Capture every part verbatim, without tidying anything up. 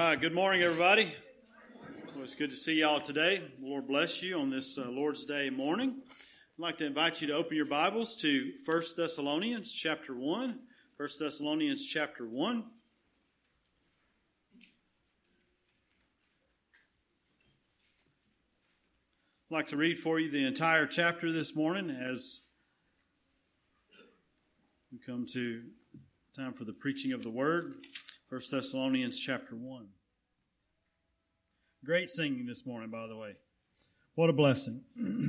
right, good morning, everybody. Well, it's good to see y'all today. Lord bless you on this uh, Lord's Day morning. I'd like to invite you to open your Bibles to First Thessalonians chapter one. First Thessalonians chapter one. I'd like to read for you the entire chapter this morning as we come to time for the preaching of the Word. First Thessalonians chapter one. Great singing this morning, by the way. What a blessing.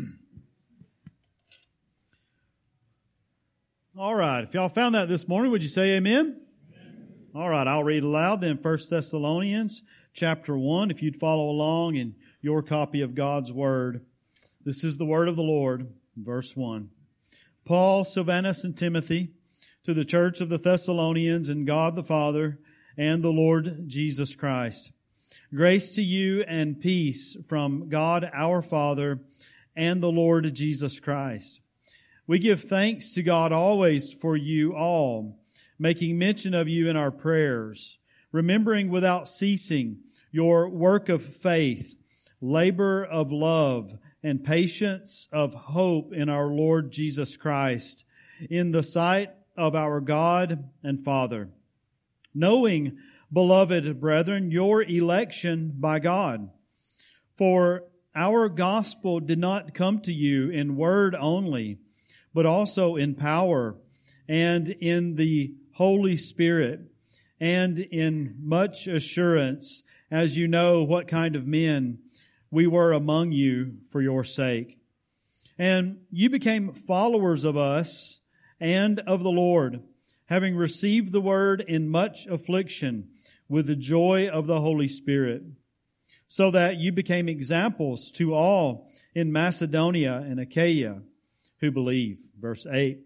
All right, if y'all found that this morning, would you say amen? Amen. All right, I'll read aloud then First Thessalonians chapter one, if you'd follow along in your copy of God's Word. This is the word of the Lord, verse one. Paul, Silvanus, and Timothy, to the church of the Thessalonians, and God the Father, and the Lord Jesus Christ. Grace to you and peace from God our Father and the Lord Jesus Christ. We give thanks to God always for you all, making mention of you in our prayers, remembering without ceasing your work of faith, labor of love, and patience of hope in our Lord Jesus Christ, in the sight of our God and Father. Knowing, beloved brethren, your election by God. For our gospel did not come to you in word only, but also in power and in the Holy Spirit and in much assurance, as you know what kind of men we were among you for your sake. And you became followers of us and of the Lord, having received the word in much affliction with the joy of the Holy Spirit, so that you became examples to all in Macedonia and Achaia who believe. Verse eight.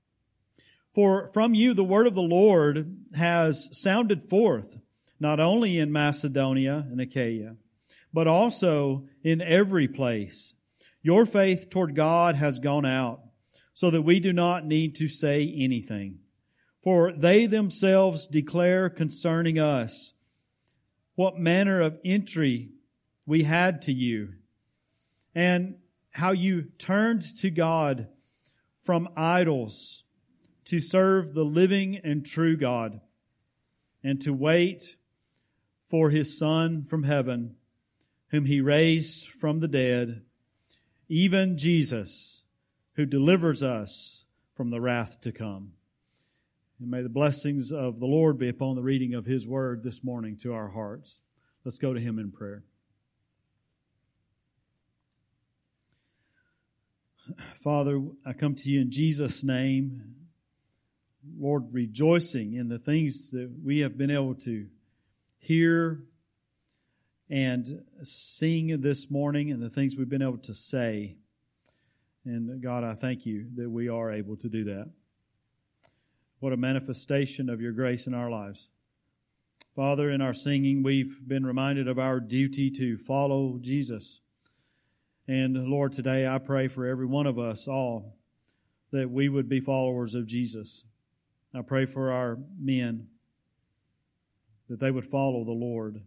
For from you the word of the Lord has sounded forth, not only in Macedonia and Achaia, but also in every place. Your faith toward God has gone out, so that we do not need to say anything. For they themselves declare concerning us what manner of entry we had to you, and how you turned to God from idols to serve the living and true God, and to wait for His Son from heaven, whom He raised from the dead, even Jesus, who delivers us from the wrath to come. And may the blessings of the Lord be upon the reading of His Word this morning to our hearts. Let's go to Him in prayer. Father, I come to you in Jesus' name, Lord, rejoicing in the things that we have been able to hear and sing this morning and the things we've been able to say. And God, I thank you that we are able to do that. What a manifestation of your grace in our lives. Father, in our singing, we've been reminded of our duty to follow Jesus. And Lord, today I pray for every one of us all that we would be followers of Jesus. I pray for our men that they would follow the Lord.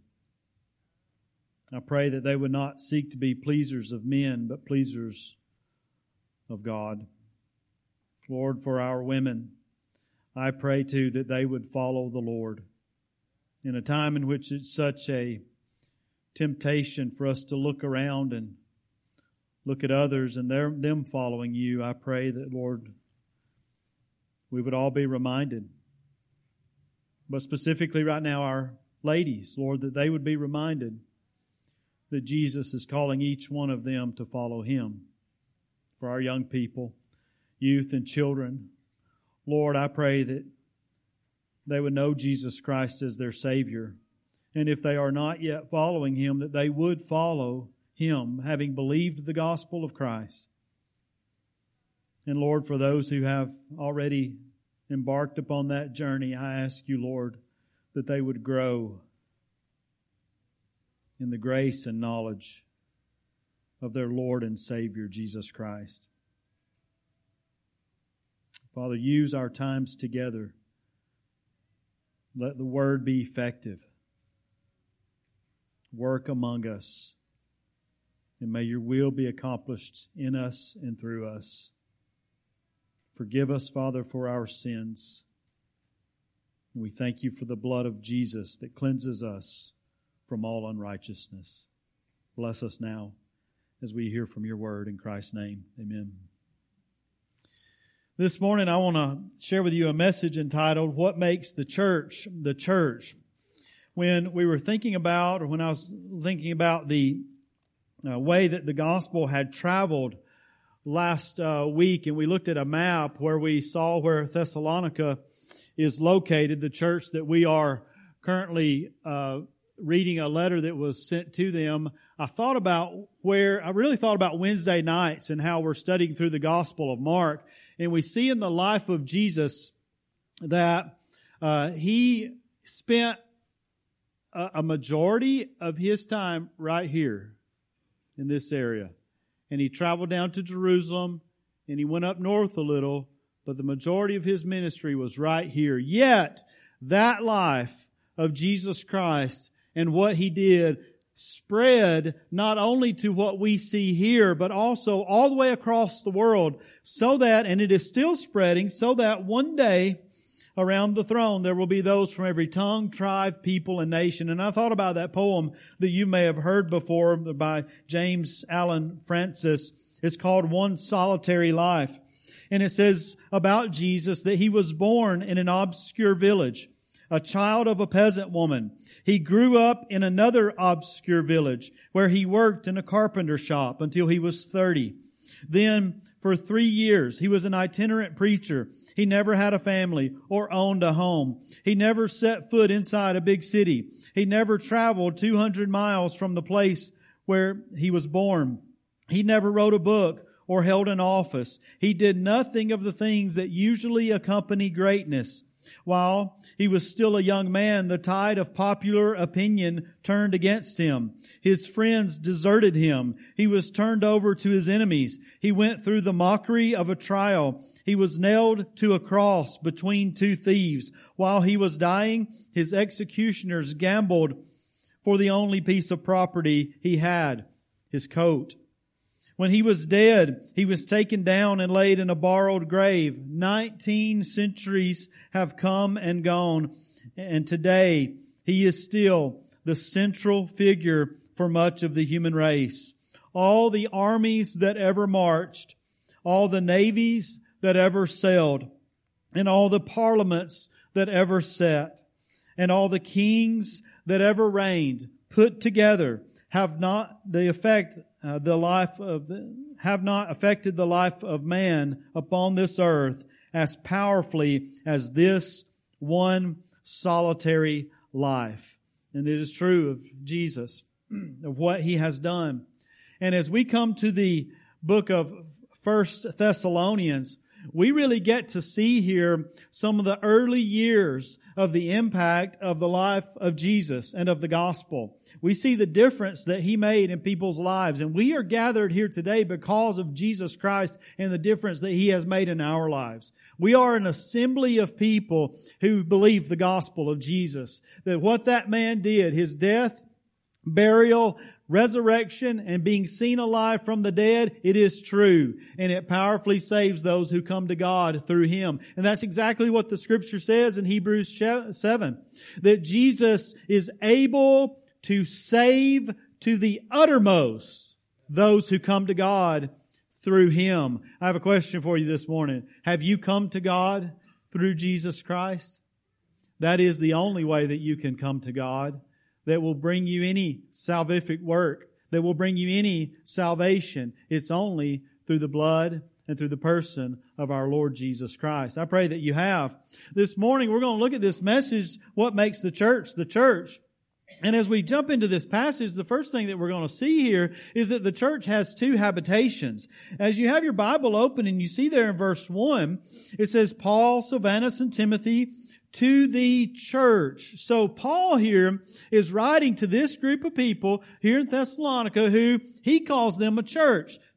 I pray that they would not seek to be pleasers of men, but pleasers of God. Lord, for our women, I pray too that they would follow the Lord. In a time in which it's such a temptation for us to look around and look at others and their, them following you, I pray that, Lord, we would all be reminded. But specifically right now, our ladies, Lord, that they would be reminded that Jesus is calling each one of them to follow Him. For our young people, youth and children, Lord, I pray that they would know Jesus Christ as their Savior. And if they are not yet following Him, that they would follow Him, having believed the gospel of Christ. And Lord, for those who have already embarked upon that journey, I ask you, Lord, that they would grow in the grace and knowledge of their Lord and Savior, Jesus Christ. Father, use our times together. Let the Word be effective. Work among us. And may your will be accomplished in us and through us. Forgive us, Father, for our sins. And we thank you for the blood of Jesus that cleanses us from all unrighteousness. Bless us now as we hear from your word in Christ's name. Amen. This morning I want to share with you a message entitled, What Makes the Church the Church? When we were thinking about, or when I was thinking about the uh, way that the gospel had traveled last uh, week, and we looked at a map where we saw where Thessalonica is located, the church that we are currently uh, reading a letter that was sent to them, I thought about where, I really thought about Wednesday nights and how we're studying through the Gospel of Mark, and we see in the life of Jesus that uh, He spent a, a majority of His time right here in this area. And He traveled down to Jerusalem, and He went up north a little, but the majority of His ministry was right here. Yet, that life of Jesus Christ and what He did spread not only to what we see here, but also all the way across the world, so that, and it is still spreading, so that one day around the throne there will be those from every tongue, tribe, people, and nation. And I thought about that poem that you may have heard before by James Allan Francis. It's called One Solitary Life. And it says about Jesus that He was born in an obscure village, a child of a peasant woman. He grew up in another obscure village where he worked in a carpenter shop until he was thirty. Then, for three years, he was an itinerant preacher. He never had a family or owned a home. He never set foot inside a big city. He never traveled two hundred miles from the place where he was born. He never wrote a book or held an office. He did nothing of the things that usually accompany greatness. While he was still a young man, the tide of popular opinion turned against him. His friends deserted him. He was turned over to his enemies. He went through the mockery of a trial. He was nailed to a cross between two thieves. While he was dying, his executioners gambled for the only piece of property he had, his coat. When he was dead, he was taken down and laid in a borrowed grave. Nineteen centuries have come and gone, and today he is still the central figure for much of the human race. All the armies that ever marched, all the navies that ever sailed, and all the parliaments that ever sat, and all the kings that ever reigned, put together, have not the effect Uh, the life of the, have not affected the life of man upon this earth as powerfully as this one solitary life. And it is true of Jesus, of what He has done. And as we come to the book of First Thessalonians, we really get to see here some of the early years of the impact of the life of Jesus and of the gospel. We see the difference that He made in people's lives. And we are gathered here today because of Jesus Christ and the difference that He has made in our lives. We are an assembly of people who believe the gospel of Jesus. That what that man did, His death, burial, resurrection, and being seen alive from the dead, it is true. And it powerfully saves those who come to God through Him. And that's exactly what the Scripture says in Hebrews seven. That Jesus is able to save to the uttermost those who come to God through Him. I have a question for you this morning. Have you come to God through Jesus Christ? That is the only way that you can come to God, that will bring you any salvific work, that will bring you any salvation. It's only through the blood and through the person of our Lord Jesus Christ. I pray that you have. This morning we're going to look at this message, what makes the church the church. And as we jump into this passage, the first thing that we're going to see here is that the church has two habitations. As you have your Bible open and you see there in verse one, it says, Paul, Silvanus, and Timothy, to the church. So Paul here is writing to this group of people here in Thessalonica who he calls them a church.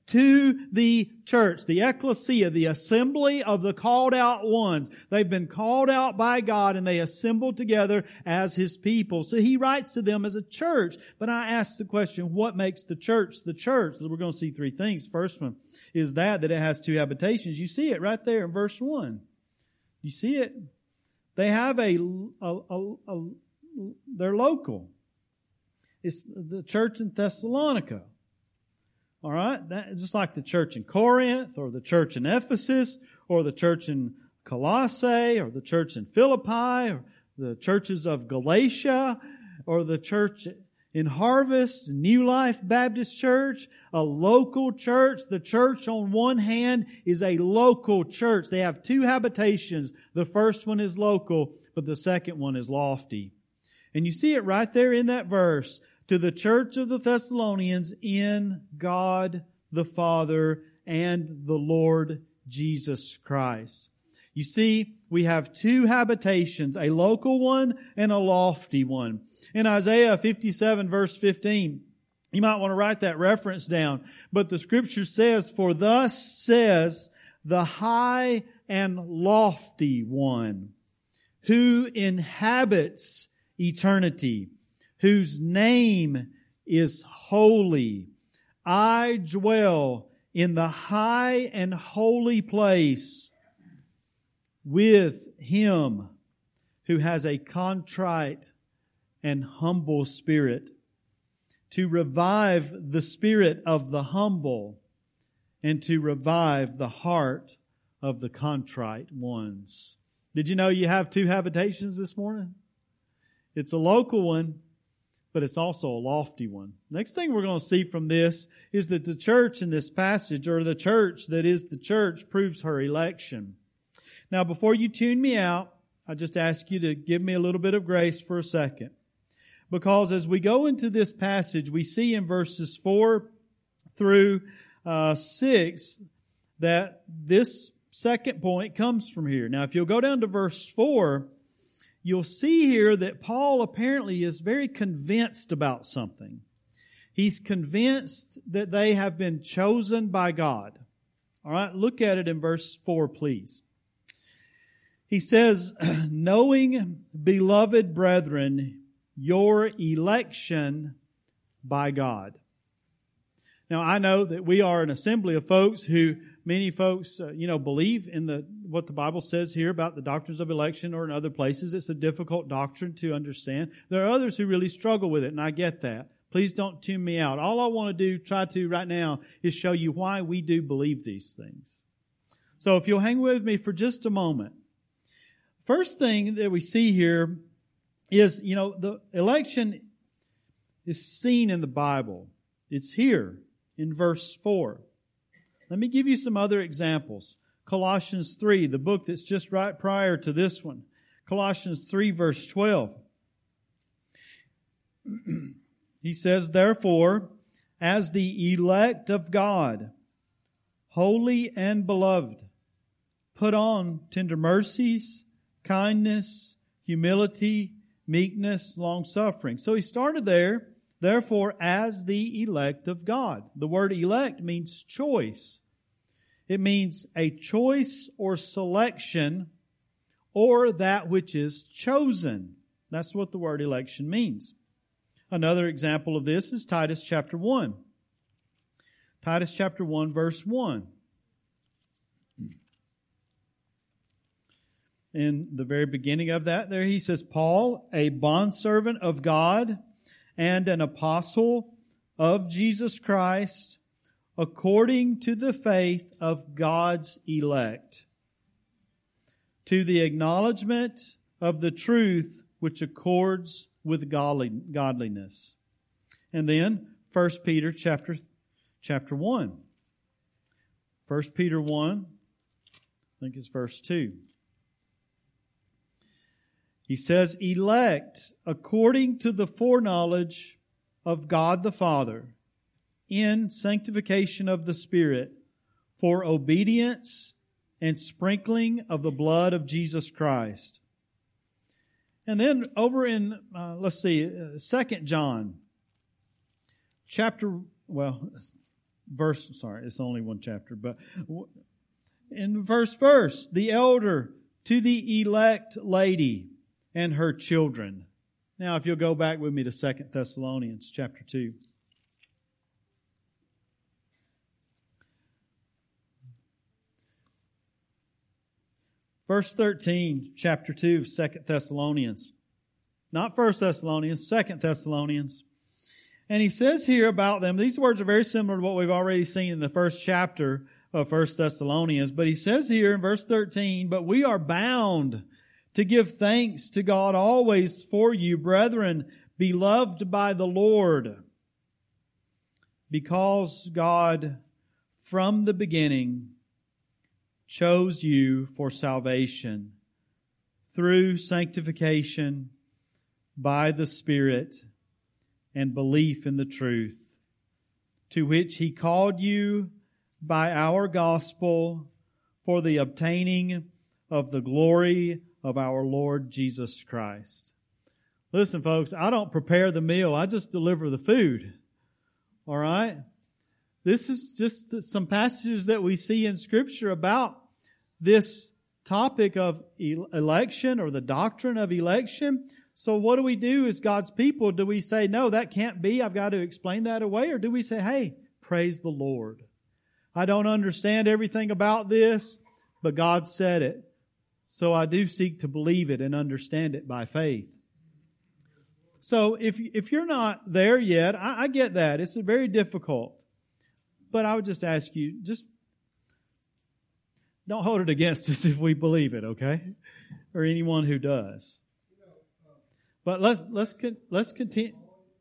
to the church, the ecclesia, the assembly of the called out ones. They've been called out by God and they assemble together as His people. So He writes to them as a church. But I ask the question, what makes the church the church? We're going to see three things. First one is that, that it has two habitations. You see it right there in verse one. You see it? They have a, a, a, a they're local. It's the church in Thessalonica. All right? That's just like the church in Corinth or the church in Ephesus or the church in Colossae or the church in Philippi or the churches of Galatia or the church in Harvest, New Life Baptist Church, a local church. The church on one hand is a local church. They have two habitations. The first one is local, but the second one is lofty. And you see it right there in that verse. To the church of the Thessalonians in God the Father and the Lord Jesus Christ. You see, we have two habitations, a local one and a lofty one. In Isaiah fifty-seven verse fifteen, you might want to write that reference down. But the Scripture says, "For thus says the high and lofty one, who inhabits eternity, whose name is holy. I dwell in the high and holy place with Him who has a contrite and humble spirit, to revive the spirit of the humble and to revive the heart of the contrite ones." Did you know you have two habitations this morning? It's a local one, but it's also a lofty one. Next thing we're going to see from this is that the church in this passage, or the church that is the church, proves her election. Now, before you tune me out, I just ask you to give me a little bit of grace for a second. Because as we go into this passage, we see in verses four through uh, six that this second point comes from here. Now, if you'll go down to verse four, you'll see here that Paul apparently is very convinced about something. He's convinced that they have been chosen by God. All right, look at it in verse four, please. He says, "Knowing, beloved brethren, your election by God." Now, I know that we are an assembly of folks who, many folks, uh, you know, believe in the what the Bible says here about the doctrines of election, or in other places. It's a difficult doctrine to understand. There are others who really struggle with it, and I get that. Please don't tune me out. All I want to do, try to right now, is show you why we do believe these things. So if you'll hang with me for just a moment. First thing that we see here is, you know, the election is seen in the Bible. It's here in verse four. Let me give you some other examples. Colossians three, the book that's just right prior to this one. Colossians three verse twelve. He says, "Therefore, as the elect of God, holy and beloved, put on tender mercies, kindness, humility, meekness, long-suffering." So he started there. Therefore, as the elect of God. The word elect means choice. It means a choice or selection, or that which is chosen. That's what the word election means. Another example of this is Titus chapter one. Titus chapter one verse one. In the very beginning of that, there he says, "Paul, a bondservant of God and an apostle of Jesus Christ, according to the faith of God's elect, to the acknowledgement of the truth which accords with godliness." And then First Peter chapter chapter one. First Peter one, I think it's verse two. He says, "Elect according to the foreknowledge of God the Father, in sanctification of the Spirit, for obedience and sprinkling of the blood of Jesus Christ." And then over in, uh, let's see, uh, Second John, chapter, well, verse, sorry, it's only one chapter, but in the first verse, the elder to the elect lady and her children. Now, if you'll go back with me to Second Thessalonians chapter two. Verse thirteen, chapter two of Second Thessalonians. Not First Thessalonians, Second Thessalonians. And he says here about them, these words are very similar to what we've already seen in the first chapter of First Thessalonians. But he says here in verse thirteen, but we are bound to give thanks to God always for you, brethren, beloved by the Lord, because God from the beginning chose you for salvation through sanctification by the Spirit and belief in the truth, to which He called you by our gospel for the obtaining of the glory of our Lord Jesus Christ. Listen, folks, I don't prepare the meal. I just deliver the food. All right? This is just some passages that we see in Scripture about this topic of election or the doctrine of election. So what do we do as God's people? Do we say, no, that can't be, I've got to explain that away? Or do we say, hey, praise the Lord. I don't understand everything about this, but God said it. So I do seek to believe it and understand it by faith. So if if you're not there yet, I, I get that. It's very difficult. But I would just ask you, just don't hold it against us if we believe it, okay? Or anyone who does. But let's let's let's continue.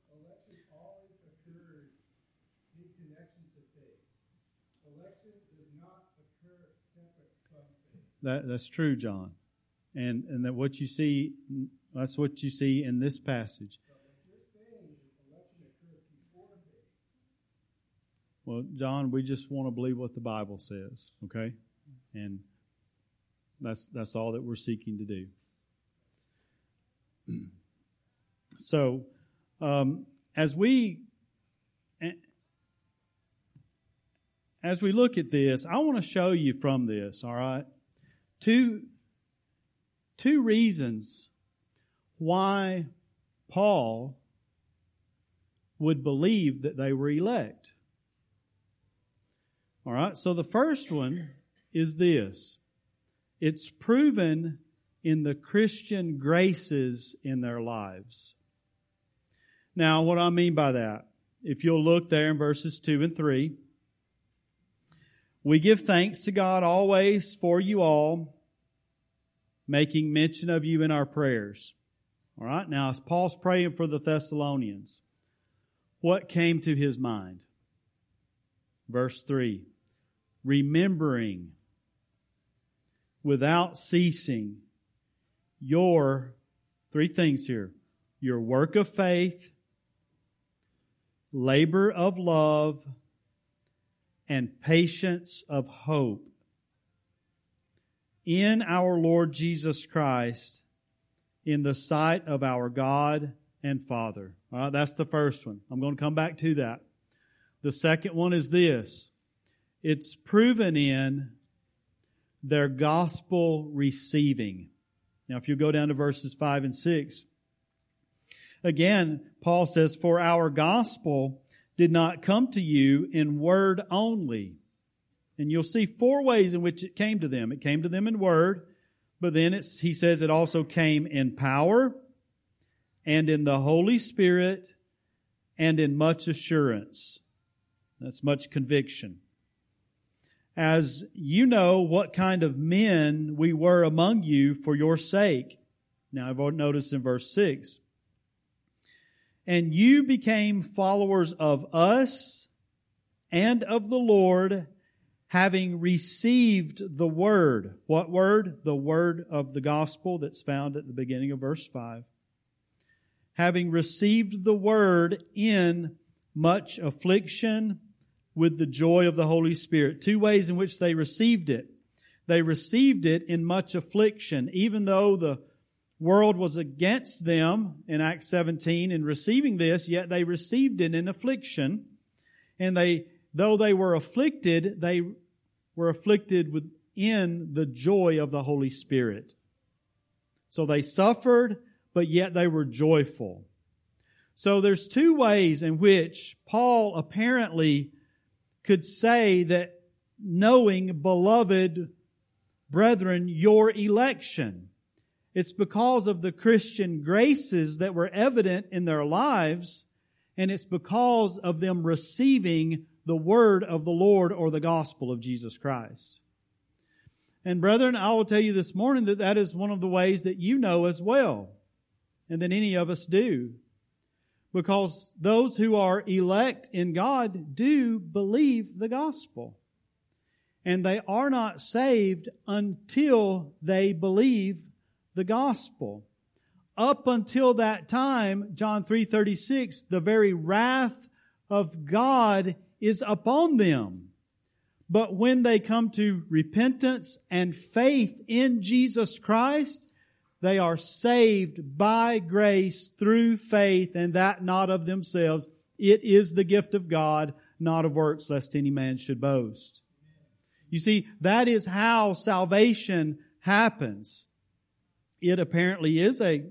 That that's true, John, and and that what you see, that's what you see in this passage. Well, John, we just want to believe what the Bible says, okay? And that's that's all that we're seeking to do. So, um, as we as we look at this, I want to show you from this, all right, two two reasons why Paul would believe that they were elect. All right, so the first one is this. It's proven in the Christian graces in their lives. Now, what I mean by that, if you'll look there in verses two and three, we give thanks to God always for you all, making mention of you in our prayers. All right, now as Paul's praying for the Thessalonians, what came to his mind? Verse three, remembering without ceasing your, three things here, your work of faith, labor of love, and patience of hope in our Lord Jesus Christ in the sight of our God and Father. All right, that's the first one. I'm going to come back to that. The second one is this. It's proven in their gospel receiving. Now, if you go down to verses five and six, again, Paul says, for our gospel did not come to you in word only. And you'll see four ways in which it came to them. It came to them in word, but then it's, he says it also came in power and in the Holy Spirit and in much assurance. That's much conviction. As you know what kind of men we were among you for your sake. Now, I've noticed in verse six. And you became followers of us and of the Lord, having received the word. What word? The word of the gospel that's found at the beginning of verse five. Having received the word in much affliction with the joy of the Holy Spirit. Two ways in which they received it. They received it in much affliction, even though the world was against them in Acts seventeen in receiving this, yet they received it in affliction. And they though they were afflicted, they were afflicted within the joy of the Holy Spirit. So they suffered, but yet they were joyful. So there's two ways in which Paul apparently could say that knowing, beloved brethren, your election. It's because of the Christian graces that were evident in their lives, and it's because of them receiving the word of the Lord or the gospel of Jesus Christ. And brethren, I will tell you this morning that that is one of the ways that you know as well, and that any of us do. Because those who are elect in God do believe the gospel. And they are not saved until they believe the gospel. Up until that time, John three thirty-six, the very wrath of God is upon them. But when they come to repentance and faith in Jesus Christ, they are saved by grace through faith, and that not of themselves. It is the gift of God, not of works, lest any man should boast. You see, that is how salvation happens. It apparently is a,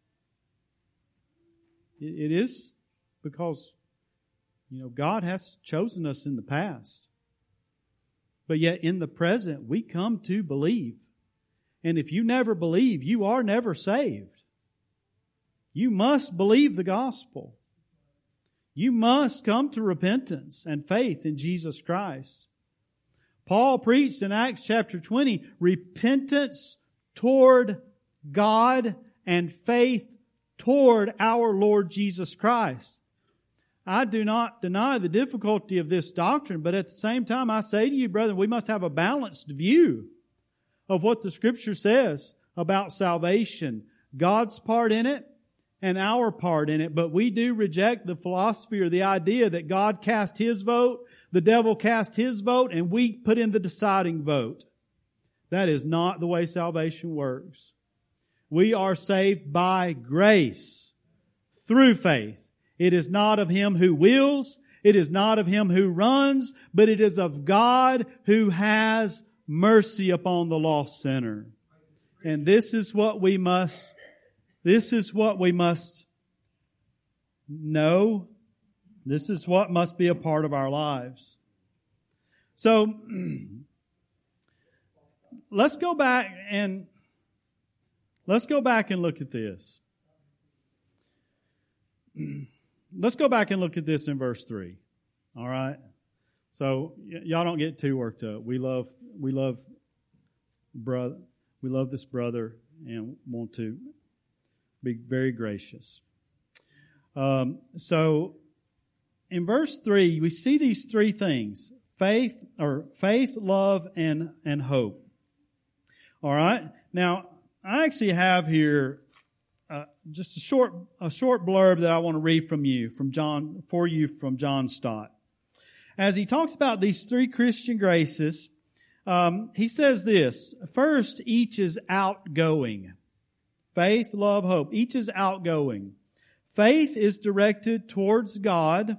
it is because, you know, God has chosen us in the past. But yet in the present, we come to believe. And if you never believe, you are never saved. You must believe the gospel. You must come to repentance and faith in Jesus Christ. Paul preached in Acts chapter twenty, repentance toward God and faith toward our Lord Jesus Christ. I do not deny the difficulty of this doctrine, but at the same time I say to you, brethren, we must have a balanced view of what the Scripture says about salvation, God's part in it and our part in it. But we do reject the philosophy or the idea that God cast His vote, the devil cast his vote, and we put in the deciding vote. That is not the way salvation works. We are saved by grace through faith. It is not of him who wills, it is not of him who runs, but it is of God who has mercy upon the lost sinner. And this is what we must, this is what we must know. This is what must be a part of our lives. So, let's go back and, let's go back and look at this. Let's go back and look at this in verse three. All right? So, y- y'all don't get too worked up. We love, we love, brother, we love this brother and want to be very gracious. Um, so, in verse three, we see these three things. Faith, or faith, love, and, and hope. All right? Now, I actually have here uh, just a short, a short blurb that I want to read from you, from John, for you from John Stott. As he talks about these three Christian graces, um, he says this. First, each is outgoing. Faith, love, hope. Each is outgoing. Faith is directed towards God,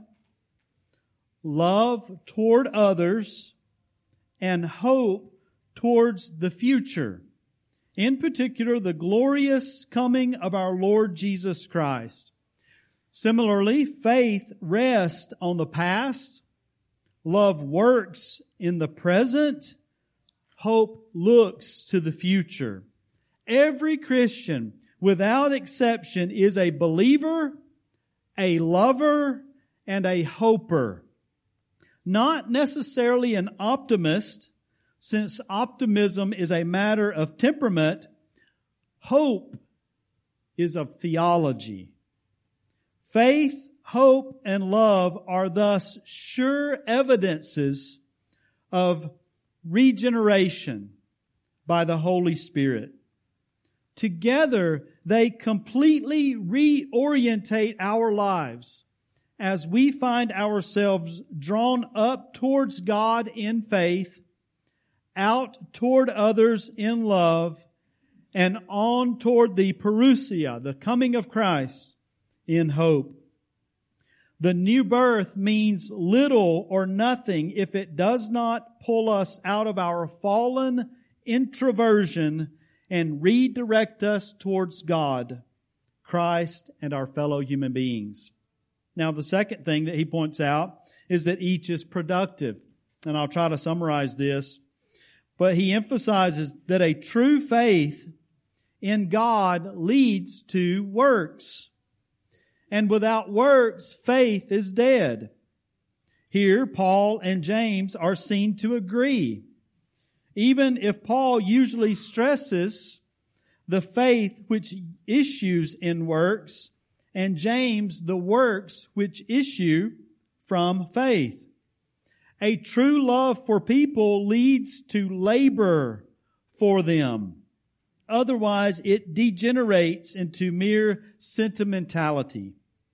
love toward others, and hope towards the future. In particular, the glorious coming of our Lord Jesus Christ. Similarly, faith rests on the past, love works in the present, hope looks to the future. Every Christian, without exception, is a believer, a lover, and a hoper. Not necessarily an optimist, since optimism is a matter of temperament. Hope is of theology. Faith, hope, and love are thus sure evidences of regeneration by the Holy Spirit. Together, they completely reorientate our lives as we find ourselves drawn up towards God in faith, out toward others in love, and on toward the parousia, the coming of Christ, in hope. The new birth means little or nothing if it does not pull us out of our fallen introversion and redirect us towards God, Christ, and our fellow human beings. Now, the second thing that he points out is that each is productive. And I'll try to summarize this. But he emphasizes that a true faith in God leads to works. And without works, faith is dead. Here, Paul and James are seen to agree. Even if Paul usually stresses the faith which issues in works, and James the works which issue from faith. A true love for people leads to labor for them. Otherwise, it degenerates into mere sentimentality.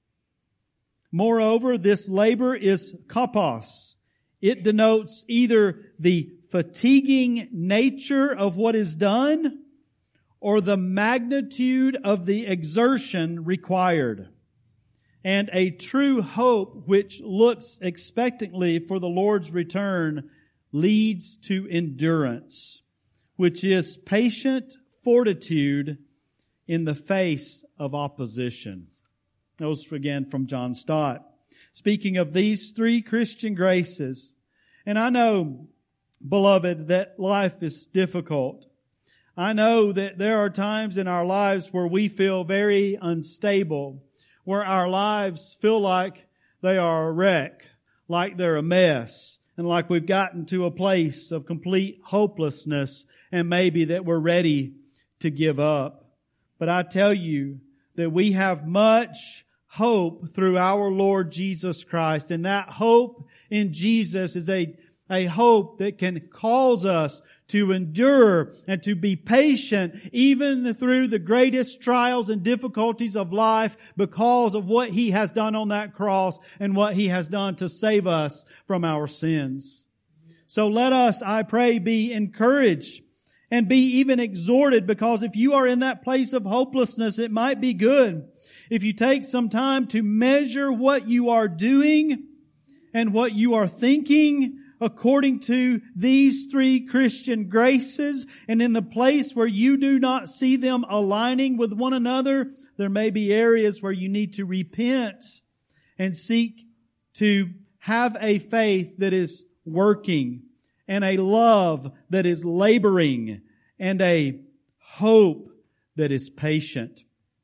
Moreover, this labor is kopos. It denotes either the fatiguing nature of what is done or the magnitude of the exertion required. And a true hope which looks expectantly for the Lord's return leads to endurance, which is patient fortitude in the face of opposition. That was again from John Stott. Speaking of these three Christian graces, and I know, beloved, that life is difficult. I know that there are times in our lives where we feel very unstable, where our lives feel like they are a wreck, like they're a mess, and like we've gotten to a place of complete hopelessness, and maybe that we're ready to give up. But I tell you that we have much hope through our Lord Jesus Christ, and that hope in Jesus is a, a hope that can cause us to endure and to be patient even through the greatest trials and difficulties of life because of what He has done on that cross and what He has done to save us from our sins. So let us, I pray, be encouraged and be even exhorted, because if you are in that place of hopelessness, it might be good if you take some time to measure what you are doing and what you are thinking according to these three Christian graces, and in the place where you do not see them aligning with one another, there may be areas where you need to repent and seek to have a faith that is working, and a love that is laboring, and a hope that is patient.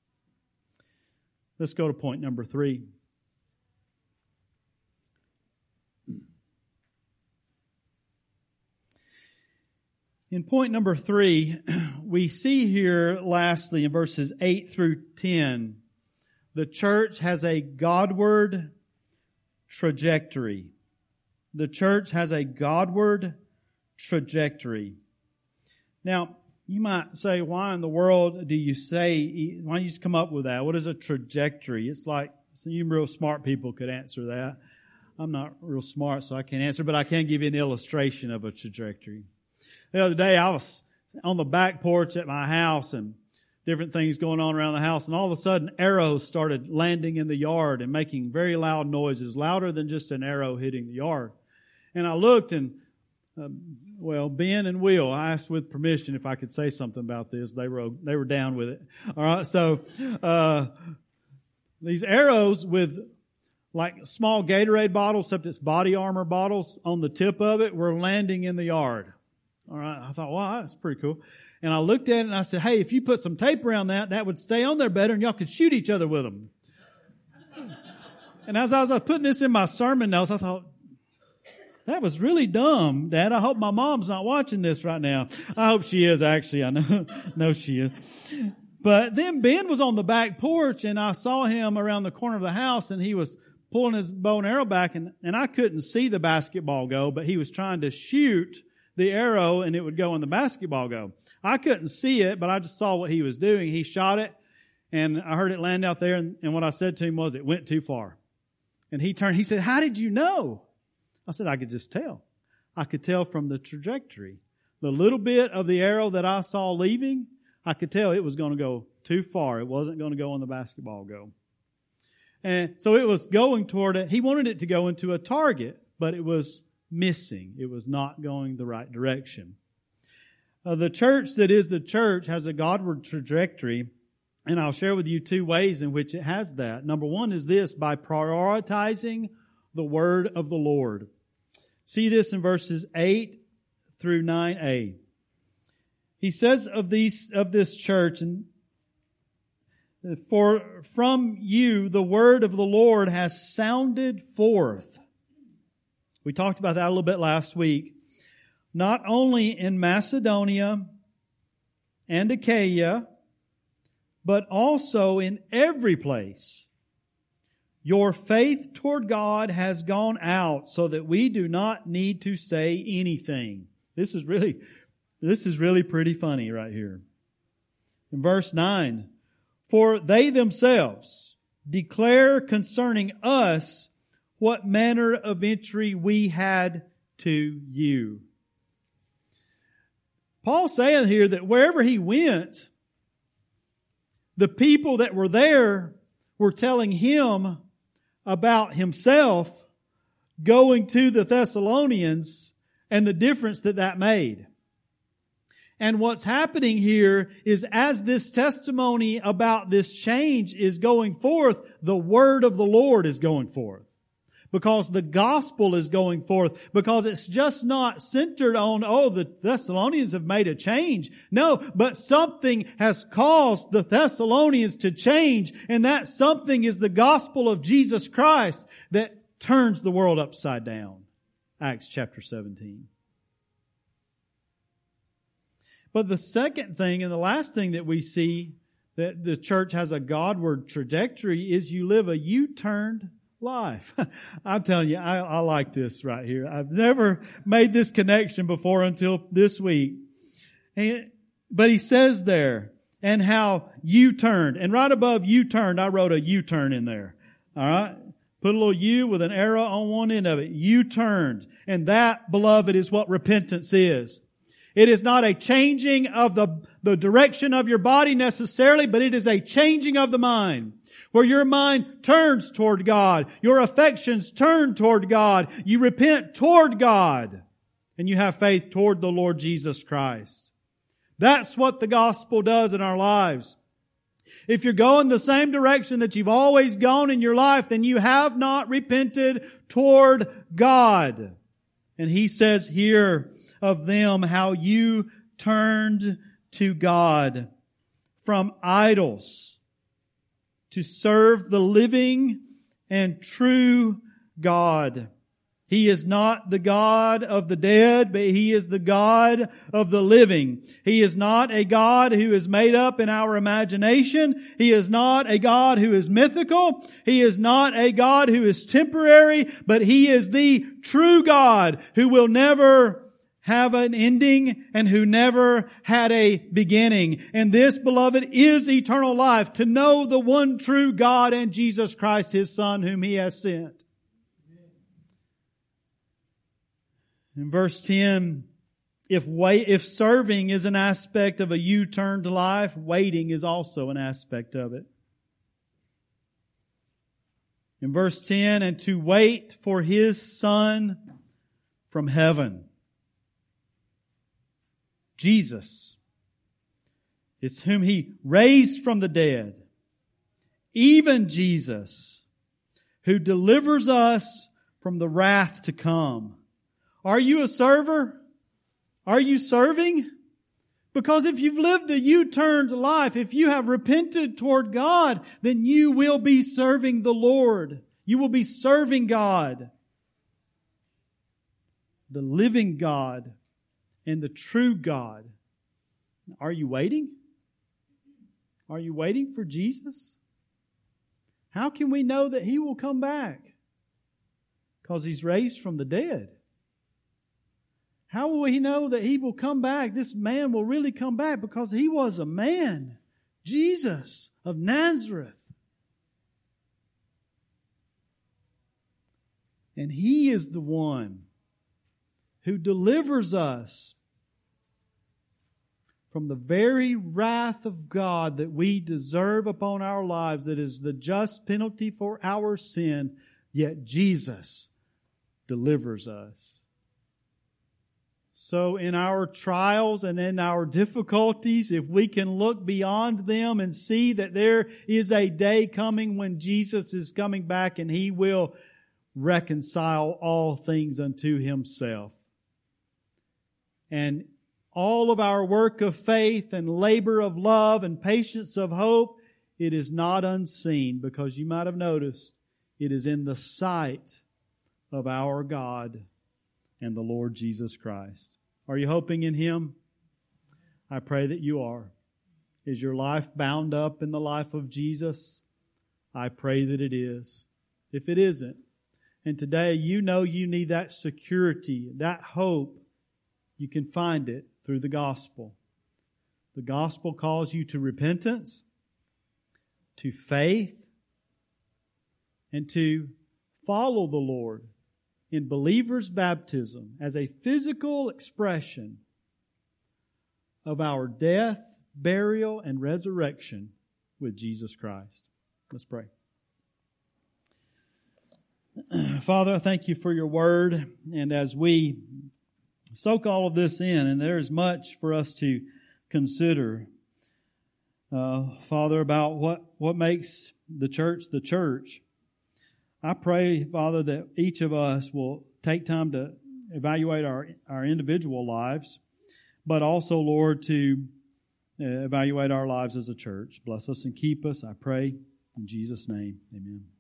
Let's go to point number three. In point number three, we see here lastly in verses eight through ten, the church has a Godward trajectory. The church has a Godward trajectory. Now, you might say, why in the world do you say, why don't you just come up with that? What is a trajectory? It's like, some you real smart people could answer that. I'm not real smart, so I can't answer, but I can give you an illustration of a trajectory. The other day, I was on the back porch at my house and different things going on around the house, and all of a sudden, arrows started landing in the yard and making very loud noises, louder than just an arrow hitting the yard. And I looked, and uh, well, Ben and Will, I asked with permission if I could say something about this. They were they were down with it. All right, so uh, these arrows with like small Gatorade bottles, except it's body armor bottles on the tip of it, were landing in the yard. All right, I thought, wow, that's pretty cool. And I looked at it and I said, hey, if you put some tape around that, that would stay on there better and y'all could shoot each other with them. And as I was putting this in my sermon notes, I thought, that was really dumb, Dad. I hope my mom's not watching this right now. I hope she is, actually. I know, know she is. But then Ben was on the back porch and I saw him around the corner of the house and he was pulling his bow and arrow back and, and I couldn't see the basketball go, but he was trying to shoot the arrow and it would go in the basketball go. I couldn't see it, but I just saw what he was doing. He shot it and I heard it land out there, and, and what I said to him was, it went too far. And he turned, he said, how did you know? I said, I could just tell. I could tell from the trajectory. The little bit of the arrow that I saw leaving, I could tell it was going to go too far. It wasn't going to go on the basketball go. And so it was going toward it. He wanted it to go into a target, but it was missing. It was not going the right direction. Uh, the church that is the church has a Godward trajectory, and I'll share with you two ways in which it has that. Number one is this, by prioritizing the word of the Lord. See this in verses eight through nine a. He says of these of this church, and for from you the word of the Lord has sounded forth. We talked about that a little bit last week. Not only in Macedonia and Achaia, but also in every place. Your faith toward God has gone out so that we do not need to say anything. This is really, this is really pretty funny right here. In verse nine, for they themselves declare concerning us what manner of entry we had to you. Paul's saying here that wherever he went, the people that were there were telling him about himself going to the Thessalonians and the difference that that made. And what's happening here is as this testimony about this change is going forth, the word of the Lord is going forth. Because the gospel is going forth. Because it's just not centered on, oh, the Thessalonians have made a change. No, but something has caused the Thessalonians to change. And that something is the gospel of Jesus Christ that turns the world upside down. Acts chapter seventeen. But the second thing and the last thing that we see that the church has a Godward trajectory is you live a U-turned life. I'm telling you, I, I like this right here. I've never made this connection before until this week. And, but he says there, and how you turned. And right above you turned, I wrote a U-turn in there. All right? Put a little U with an arrow on one end of it. You turned. And that, beloved, is what repentance is. It is not a changing of the, the direction of your body necessarily, but it is a changing of the mind. Where your mind turns toward God. Your affections turn toward God. You repent toward God. And you have faith toward the Lord Jesus Christ. That's what the gospel does in our lives. If you're going the same direction that you've always gone in your life, then you have not repented toward God. And he says here of them how you turned to God from idols to serve the living and true God. He is not the God of the dead, but He is the God of the living. He is not a God who is made up in our imagination. He is not a God who is mythical. He is not a God who is temporary, but He is the true God who will never have an ending and who never had a beginning. And this, beloved, is eternal life, to know the one true God and Jesus Christ, His Son, whom He has sent. In verse ten, if wait, if serving is an aspect of a U-turned life, waiting is also an aspect of it. In verse ten, and to wait for His Son from heaven. Jesus is whom He raised from the dead. Even Jesus, who delivers us from the wrath to come. Are you a server? Are you serving? Because if you've lived a U-turned life, if you have repented toward God, then you will be serving the Lord. You will be serving God. The living God and the true God. Are you waiting? Are you waiting for Jesus? How can we know that He will come back? Because He's raised from the dead. How will we know that He will come back? This man will really come back because He was a man. Jesus of Nazareth. And He is the one who delivers us from the very wrath of God that we deserve upon our lives, that is the just penalty for our sin, yet Jesus delivers us. So in our trials and in our difficulties, if we can look beyond them and see that there is a day coming when Jesus is coming back and He will reconcile all things unto Himself. And all of our work of faith and labor of love and patience of hope, it is not unseen, because you might have noticed it is in the sight of our God and the Lord Jesus Christ. Are you hoping in Him? I pray that you are. Is your life bound up in the life of Jesus? I pray that it is. If it isn't, and today you know you need that security, that hope, you can find it through the gospel. The gospel calls you to repentance, to faith, and to follow the Lord in believer's baptism as a physical expression of our death, burial, and resurrection with Jesus Christ. Let's pray. Father, I thank You for Your word, and as we soak all of this in, and there is much for us to consider, uh, Father, about what, what makes the church the church. I pray, Father, that each of us will take time to evaluate our, our individual lives, but also, Lord, to uh, evaluate our lives as a church. Bless us and keep us, I pray. In Jesus' name, amen.